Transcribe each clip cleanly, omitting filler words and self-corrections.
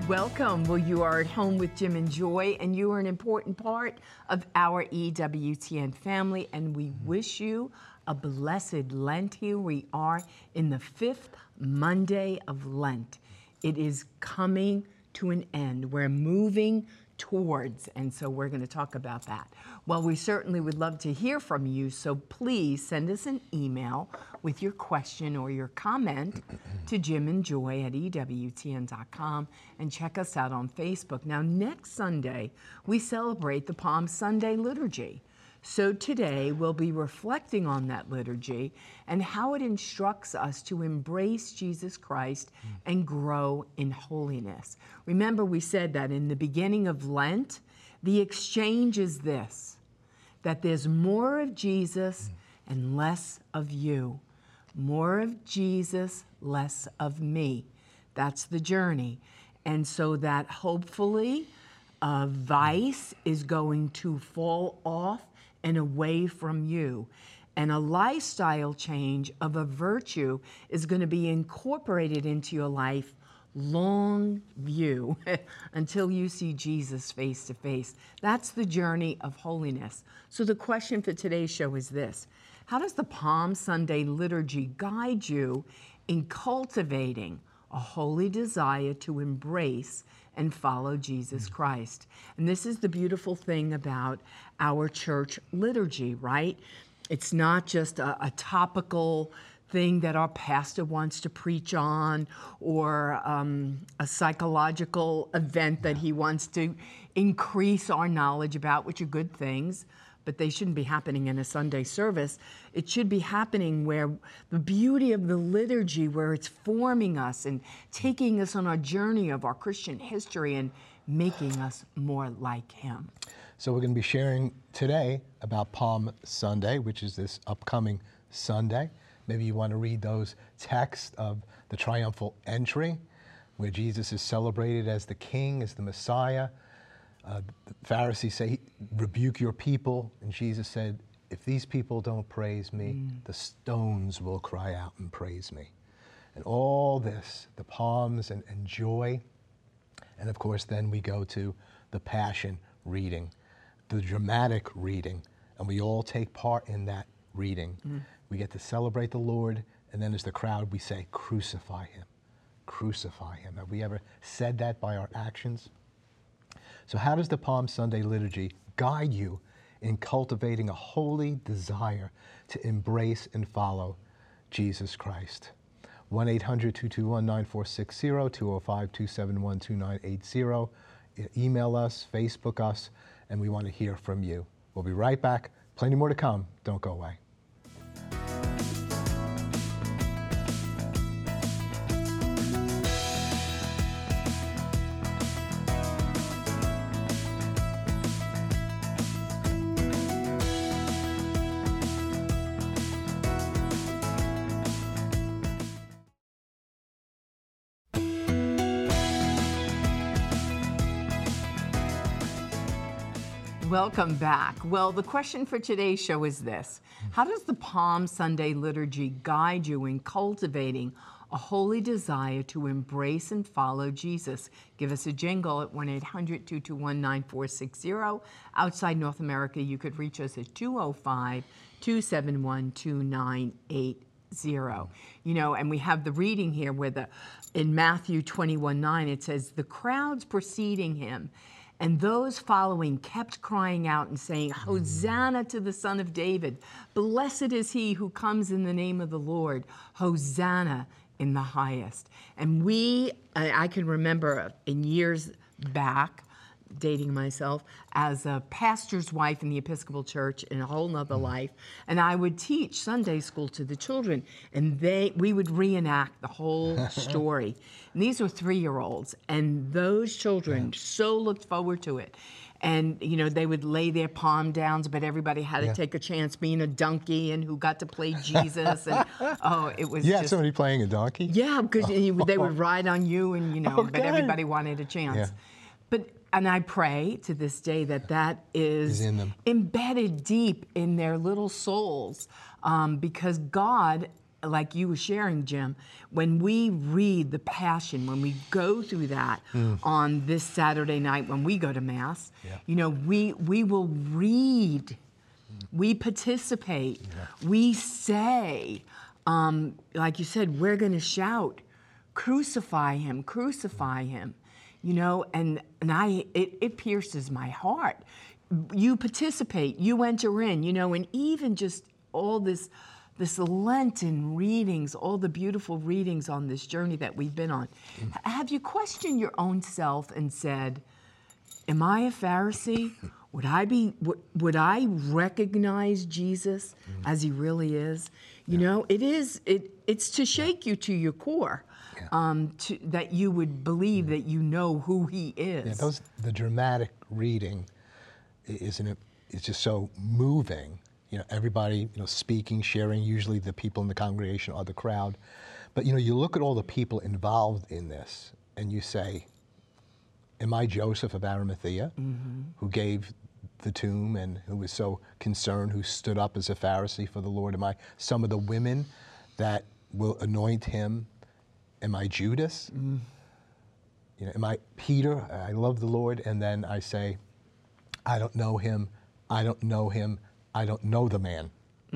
Welcome. Well, you are at home with Jim and Joy, and you are an important part of our EWTN family, and we wish you a blessed Lent. Here we are in the 5th Monday of Lent. It is coming to an end. We're moving towards, and so we're going to talk about that. Well, we certainly would love to hear from you, so please send us an email with your question or your comment to jimandjoy@ewtn.com, and check us out on Facebook. Now, next Sunday, we celebrate the Palm Sunday liturgy. So today, we'll be reflecting on that liturgy and how it instructs us to embrace Jesus Christ and grow in holiness. Remember, we said that in the beginning of Lent, the exchange is this, that there's more of Jesus and less of you. More of Jesus, less of me. That's the journey. And so that hopefully vice is going to fall off and away from you. And a lifestyle change of a virtue is going to be incorporated into your life, long view, until you see Jesus face to face. That's the journey of holiness. So the question for today's show is this: how does the Palm Sunday liturgy guide you in cultivating a holy desire to embrace and follow Jesus Christ? And this is the beautiful thing about our church liturgy, right? It's not just a topical thing that our pastor wants to preach on, or a psychological event that he wants to increase our knowledge about, which are good things, but they shouldn't be happening in a Sunday service. It should be happening where the beauty of the liturgy, where it's forming us and taking us on our journey of our Christian history and making us more like him. So we're going to be sharing today about Palm Sunday, which is this upcoming Sunday. Maybe you want to read those texts of the triumphal entry, where Jesus is celebrated as the King, as the Messiah. The Pharisees say, rebuke your people. And Jesus said, if these people don't praise me, the stones will cry out and praise me. And all this, the palms and joy. And of course, then we go to the Passion reading, the dramatic reading. And we all take part in that reading. We get to celebrate the Lord. And then as the crowd, we say, crucify him, crucify him. Have we ever said that by our actions? So how does the Palm Sunday liturgy guide you in cultivating a holy desire to embrace and follow Jesus Christ? 1-800-221-9460, 205-271-2980. Email us, Facebook us, and we want to hear from you. We'll be right back. Plenty more to come. Don't go away. Welcome back. Well, the question for today's show is this: how does the Palm Sunday liturgy guide you in cultivating a holy desire to embrace and follow Jesus? Give us a jingle at 1-800-221-9460. Outside North America, you could reach us at 205-271-2980. You know, and we have the reading here where in Matthew 21:9, it says, the crowds preceding him and those following kept crying out and saying, Hosanna to the Son of David. Blessed is he who comes in the name of the Lord. Hosanna in the highest. And I can remember in years back, dating myself, as a pastor's wife in the Episcopal Church in a whole nother life, and I would teach Sunday school to the children, and we would reenact the whole story. And these were 3-year-olds, and those children so looked forward to it. And, you know, they would lay their palm downs, but everybody had to take a chance being a donkey and who got to play Jesus. And, it was just... somebody playing a donkey? Yeah, because they would ride on you, and, you know, but everybody wanted a chance. And I pray to this day that is in them, embedded deep in their little souls, because God like you were sharing, Jim, when we read the Passion, when we go through that on this Saturday night when we go to Mass, you know, we will read, we participate, we say, like you said, we're going to shout, crucify him, crucify him, you know, and it pierces my heart. You participate, you enter in, you know, and even just all this Lenten readings, all the beautiful readings on this journey that we've been on. Have you questioned your own self and said, am I a Pharisee? Would I recognize Jesus as he really is? You know, it's to shake you to your core, that you would believe that you know who he is. Yeah, the dramatic reading is just so moving. You know, everybody, you know, speaking, sharing, usually the people in the congregation or the crowd. But, you know, you look at all the people involved in this and you say, am I Joseph of Arimathea, who gave the tomb and who was so concerned, who stood up as a Pharisee for the Lord? Am I some of the women that will anoint him? Am I Judas? You know, am I Peter? I love the Lord. And then I say, I don't know him. I don't know him. I don't know the man.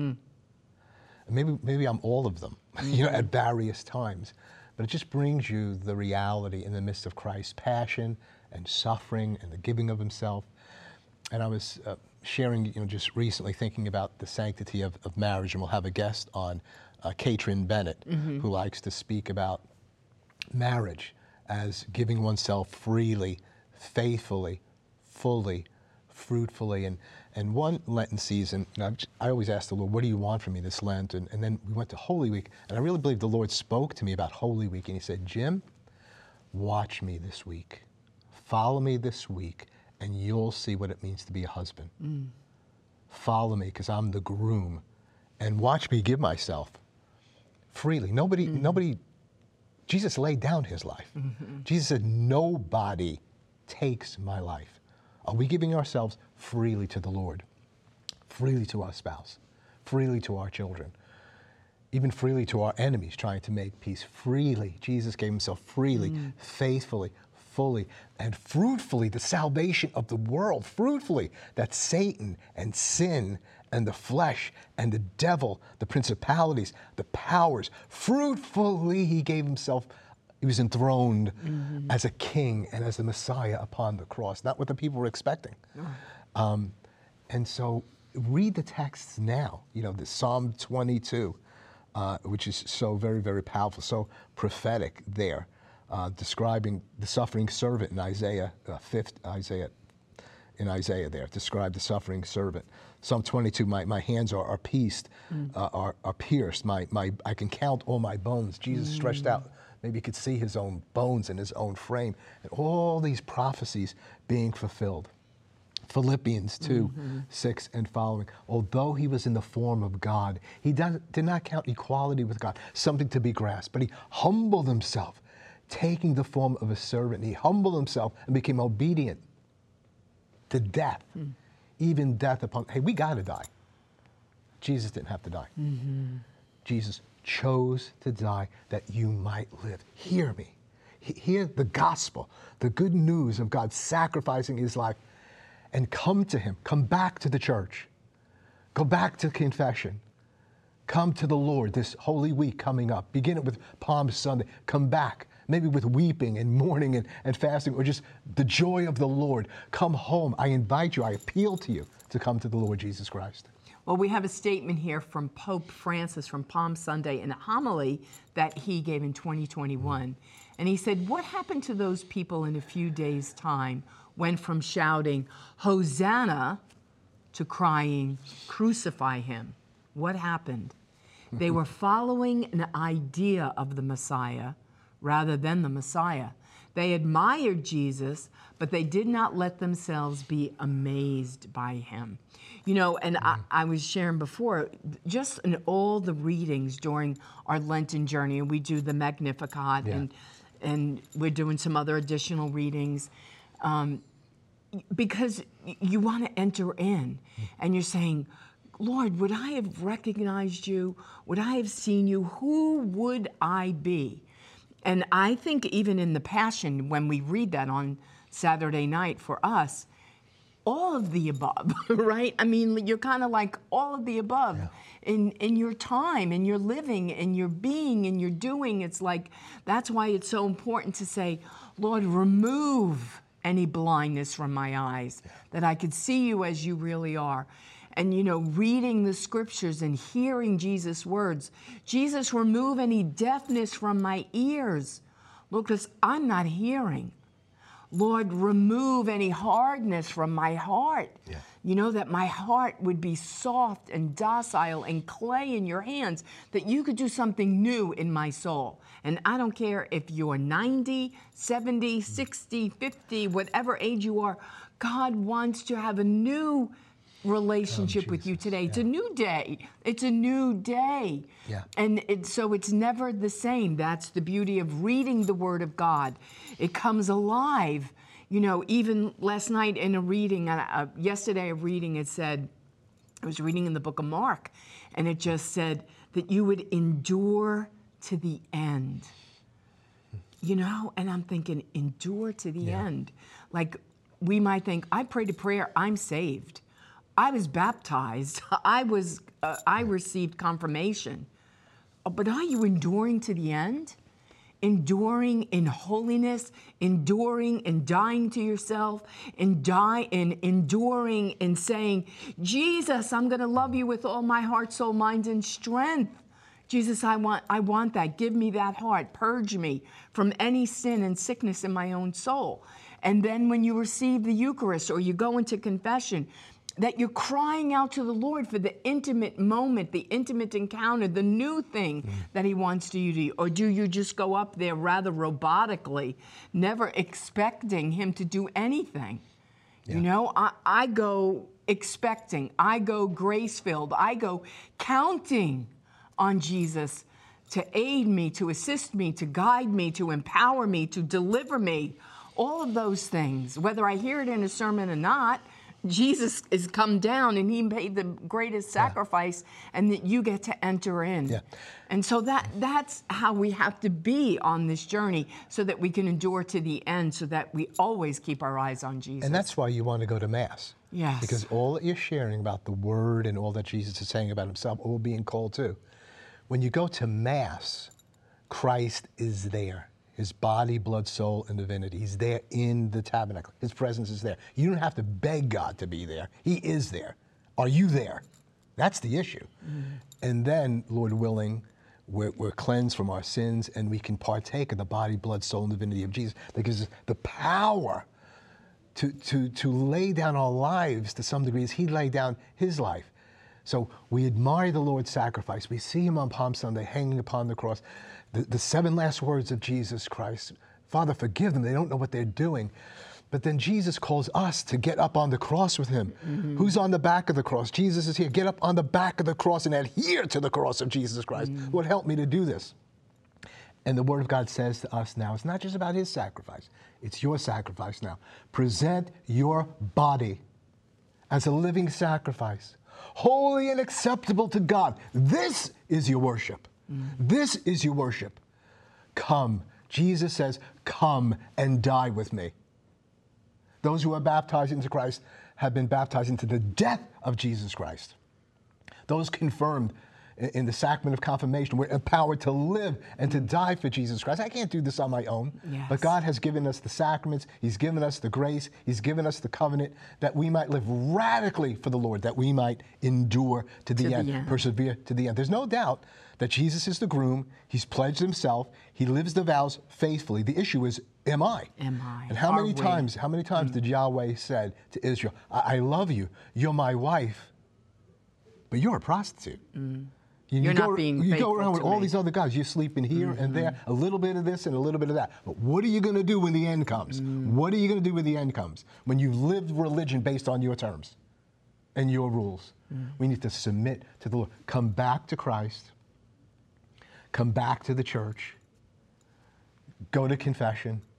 Maybe I'm all of them, you know, at various times. But it just brings you the reality in the midst of Christ's passion and suffering and the giving of himself. And I was sharing, you know, just recently thinking about the sanctity of marriage, and we'll have a guest on, Katrin Bennett, who likes to speak about marriage as giving oneself freely, faithfully, fully, fruitfully. And one Lenten season, I always ask the Lord, what do you want from me this Lent? And then we went to Holy Week, and I really believe the Lord spoke to me about Holy Week, and he said, Jim, watch me this week. Follow me this week, and you'll see what it means to be a husband. Follow me, because I'm the groom, and watch me give myself freely. Nobody, Jesus laid down his life. Jesus said, nobody takes my life. Are we giving ourselves freely to the Lord, freely to our spouse, freely to our children, even freely to our enemies, trying to make peace freely? Jesus gave himself freely, faithfully, fully, and fruitfully, the salvation of the world, fruitfully, that Satan and sin and the flesh and the devil, the principalities, the powers, fruitfully he gave himself. He was enthroned as a king and as the Messiah upon the cross, not what the people were expecting. And so read the texts now, you know, the Psalm 22, which is so very, very powerful, so prophetic there, describing the suffering servant in Isaiah there, describe the suffering servant. Psalm 22, my hands are pierced, are pierced. I can count all my bones. Jesus stretched out. Maybe he could see his own bones in his own frame. And all these prophecies being fulfilled. Philippians 2, 6 and following. Although he was in the form of God, he did not count equality with God something to be grasped, but he humbled himself, taking the form of a servant. He humbled himself and became obedient to death, even death upon, hey, we got to die. Jesus didn't have to die. Jesus chose to die that you might live. Hear me. Hear the gospel, the good news of God sacrificing his life, and come to him. Come back to the church. Go back to confession. Come to the Lord this Holy Week coming up. Begin it with Palm Sunday. Come back, maybe with weeping and mourning and fasting, or just the joy of the Lord. Come home. I invite you, I appeal to you to come to the Lord Jesus Christ. Well, we have a statement here from Pope Francis from Palm Sunday in a homily that he gave in 2021. And he said, what happened to those people in a few days' time went from shouting, Hosanna, to crying, crucify him? What happened? They were following an idea of the Messiah rather than the Messiah. They admired Jesus, but they did not let themselves be amazed by him. You know, and I was sharing before, just in all the readings during our Lenten journey, and we do the Magnificat, and we're doing some other additional readings, because you want to enter in, and you're saying, Lord, would I have recognized you? Would I have seen you? Who would I be? And I think even in the Passion, when we read that on Saturday night for us, all of the above, right? I mean, you're kind of like all of the above in your time, in your living, in your being, in your doing. It's like, that's why it's so important to say, Lord, remove any blindness from my eyes, that I could see you as you really are. And, you know, reading the scriptures and hearing Jesus' words, Jesus, remove any deafness from my ears. Look, because I'm not hearing. Lord, remove any hardness from my heart. Yeah. You know, that my heart would be soft and docile and clay in your hands, that you could do something new in my soul. And I don't care if you're 90, 70, 60, 50, whatever age you are, God wants to have a new relationship with you today. It's a new day. It's a new day. Yeah. And so it's never the same. That's the beauty of reading the Word of God. It comes alive. You know, even last night in a reading, yesterday a reading, it said, I was reading in the book of Mark, and it just said that you would endure to the end. You know, and I'm thinking, endure to the end. Like, we might think, I prayed a prayer, I'm saved. I was baptized. I received confirmation. But are you enduring to the end? Enduring in holiness, enduring and dying to yourself, enduring and saying, Jesus, I'm going to love you with all my heart, soul, mind, and strength. Jesus, I want that. Give me that heart. Purge me from any sin and sickness in my own soul. And then when you receive the Eucharist or you go into confession, that you're crying out to the Lord for the intimate moment, the intimate encounter, the new thing that he wants to you to do. Or do you just go up there rather robotically, never expecting him to do anything? Yeah. You know, I go expecting, I go grace-filled, I go counting on Jesus to aid me, to assist me, to guide me, to empower me, to deliver me. All of those things, whether I hear it in a sermon or not, Jesus has come down and he made the greatest sacrifice, and that you get to enter in. Yeah. And so that's how we have to be on this journey, so that we can endure to the end, so that we always keep our eyes on Jesus. And that's why you want to go to Mass. Yes. Because all that you're sharing about the Word and all that Jesus is saying about himself, all being called to, when you go to Mass, Christ is there. His body, blood, soul, and divinity. He's there in the tabernacle. His presence is there. You don't have to beg God to be there. He is there. Are you there? That's the issue. And then, Lord willing, we're cleansed from our sins, and we can partake of the body, blood, soul, and divinity of Jesus. That gives us the power to lay down our lives to some degree as he laid down his life. So we admire the Lord's sacrifice. We see him on Palm Sunday hanging upon the cross. The 7 last words of Jesus Christ, Father, forgive them. They don't know what they're doing. But then Jesus calls us to get up on the cross with him. Who's on the back of the cross? Jesus is here. Get up on the back of the cross and adhere to the cross of Jesus Christ. Lord, help me to do this. And the Word of God says to us now, it's not just about his sacrifice. It's your sacrifice now. Present your body as a living sacrifice, holy and acceptable to God. This is your worship. This is your worship. Come. Jesus says, come and die with me. Those who are baptized into Christ have been baptized into the death of Jesus Christ. Those confirmed in the sacrament of confirmation, we're empowered to live and to die for Jesus Christ. I can't do this on my own, but God has given us the sacraments. He's given us the grace. He's given us the covenant that we might live radically for the Lord, that we might endure to the end, persevere to the end. There's no doubt that Jesus is the groom. He's pledged himself. He lives the vows faithfully. The issue is, am I? Am I? And how many times did Yahweh said to Israel, I love you. You're my wife, but you're a prostitute. You go around with all these other guys. You're sleeping here and there, a little bit of this and a little bit of that. But what are you going to do when the end comes? What are you going to do when the end comes? When you've lived religion based on your terms and your rules. We need to submit to the Lord. Come back to Christ. Come back to the church. Go to confession.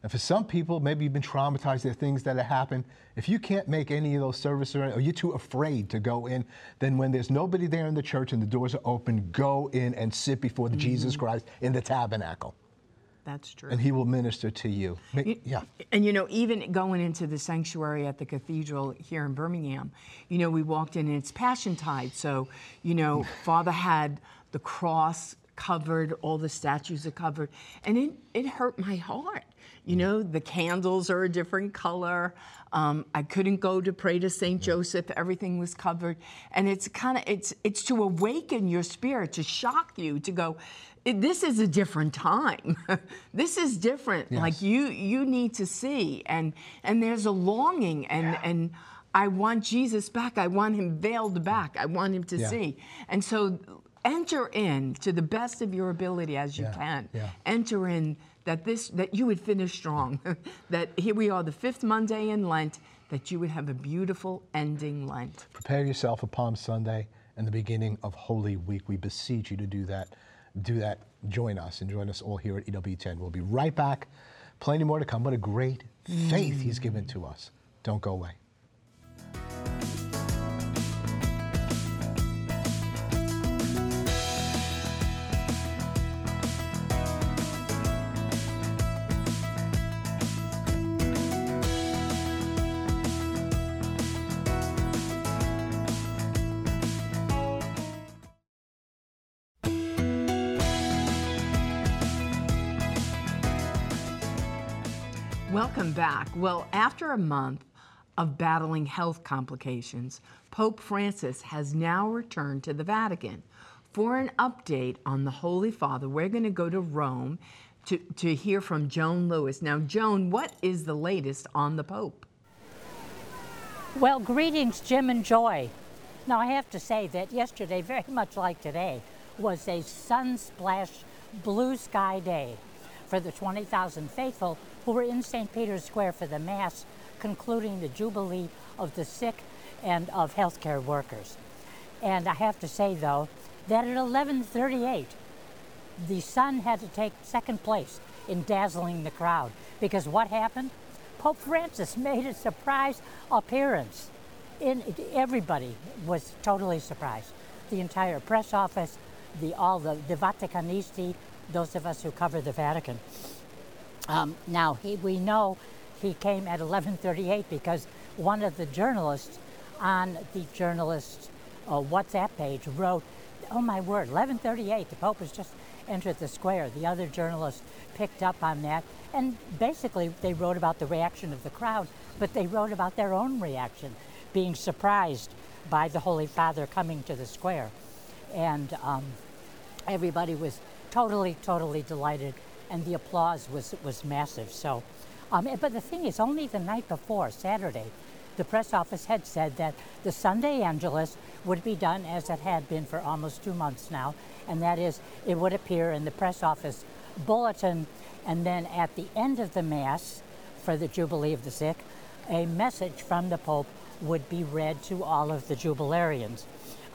And for some people, maybe you've been traumatized. There are things that have happened. If you can't make any of those services or you're too afraid to go in, then when there's nobody there in the church and the doors are open, go in and sit before the Jesus Christ in the tabernacle. That's true. And he will minister to you. Yeah. And even going into the sanctuary at the cathedral here in Birmingham, we walked in and it's Passion Tide. So, Father had the cross covered, all the statues are covered. And it hurt my heart. The candles are a different color. I couldn't go to pray to St. Joseph. Everything was covered. And it's to awaken your spirit, to shock you, to go, this is a different time. This is different. Yes. Like you need to see. And there's a longing and I want Jesus back. I want him veiled back. I want him to see. And so enter in to the best of your ability as you can. Yeah. Enter in that you would finish strong. That here we are, the 5th Monday in Lent, that you would have a beautiful ending Lent. Prepare yourself for Palm Sunday and the beginning of Holy Week. We beseech you to do that. Join us and join us all here at EWTN. We'll be right back. Plenty more to come. What a great faith he's given to us. Don't go away. Welcome back. Well, after a month of battling health complications, Pope Francis has now returned to the Vatican. For an update on the Holy Father, we're going to go to Rome to hear from Joan Lewis. Now, Joan, what is the latest on the Pope? Well, greetings, Jim and Joy. Now, I have to say that yesterday, very much like today, was a sun-splashed blue sky day for the 20,000 faithful who were in St. Peter's Square for the Mass, concluding the Jubilee of the sick and of healthcare workers. And I have to say, though, that at 11:38, the sun had to take second place in dazzling the crowd. Because what happened? Pope Francis made a surprise appearance. Everybody was totally surprised. The entire press office, all the Vaticanisti, those of us who cover the Vatican. Now, we know he came at 11:38 because one of the journalists on the journalist's WhatsApp page wrote, "Oh my word, 11:38, the Pope has just entered the square." The other journalists picked up on that, and basically they wrote about the reaction of the crowd, but they wrote about their own reaction, being surprised by the Holy Father coming to the square. And everybody was totally delighted, and the applause was massive. So, but the thing is, only the night before, Saturday, the press office had said that the Sunday Angelus would be done as it had been for almost 2 months now, and that is, it would appear in the press office bulletin, and then at the end of the Mass for the Jubilee of the Sick, a message from the Pope would be read to all of the jubilarians.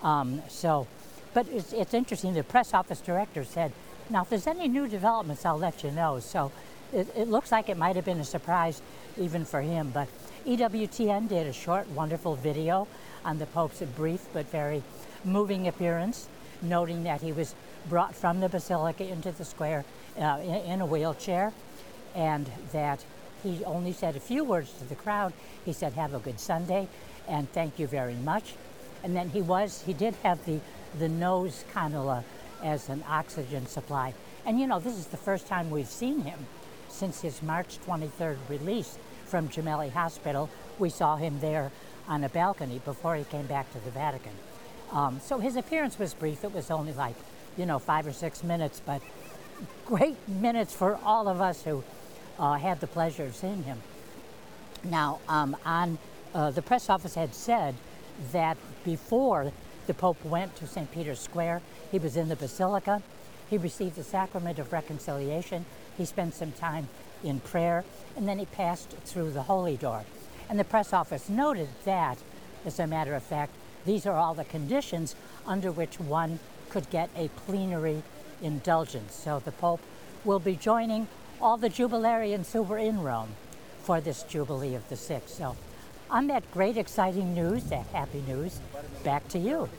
But it's interesting, the press office director said, "Now, if there's any new developments, I'll let you know." So it looks like it might have been a surprise even for him. But EWTN did a short, wonderful video on the Pope's brief but very moving appearance, noting that he was brought from the Basilica into the square in a wheelchair, and that he only said a few words to the crowd. He said, "Have a good Sunday, and thank you very much." And then he did have the nose cannula as an oxygen supply. And this is the first time we've seen him since his March 23rd release from Gemelli Hospital. We saw him there on a balcony before he came back to the Vatican. So his appearance was brief. It was only 5 or 6 minutes, but great minutes for all of us who had the pleasure of seeing him. Now, the press office had said that before the Pope went to St. Peter's Square, he was in the Basilica. He received the sacrament of reconciliation. He spent some time in prayer, and then he passed through the Holy Door. And the press office noted that, as a matter of fact, these are all the conditions under which one could get a plenary indulgence. So the Pope will be joining all the jubilarians who were in Rome for this Jubilee of the Six. So on that great, exciting news, that happy news, back to you.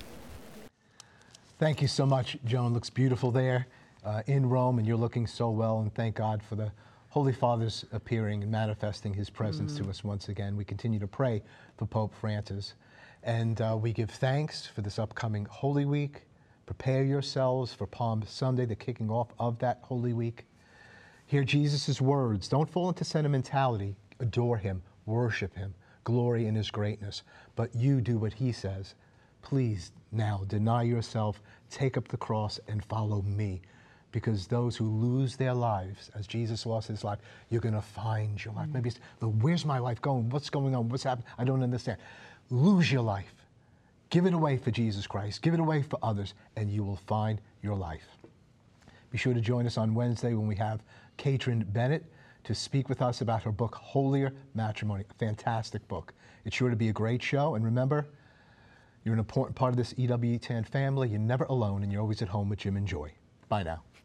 Thank you so much, Joan. Looks beautiful there in Rome, and you're looking so well, and thank God for the Holy Father's appearing and manifesting his presence to us once again. We continue to pray for Pope Francis, and we give thanks for this upcoming Holy Week. Prepare yourselves for Palm Sunday, the kicking off of that Holy Week. Hear Jesus' words. Don't fall into sentimentality. Adore him, worship him, glory in his greatness. But you do what he says. Please now deny yourself, take up the cross, and follow me. Because those who lose their lives, as Jesus lost his life, you're going to find your life. Maybe it's, where's my life going? What's going on? What's happening? I don't understand. Lose your life. Give it away for Jesus Christ. Give it away for others, and you will find your life. Be sure to join us on Wednesday when we have Katrin Bennett to speak with us about her book, Holier Matrimony, a fantastic book. It's sure to be a great show, and remember, you're an important part of this EWTN family. You're never alone, and you're always at home with Jim and Joy. Bye now.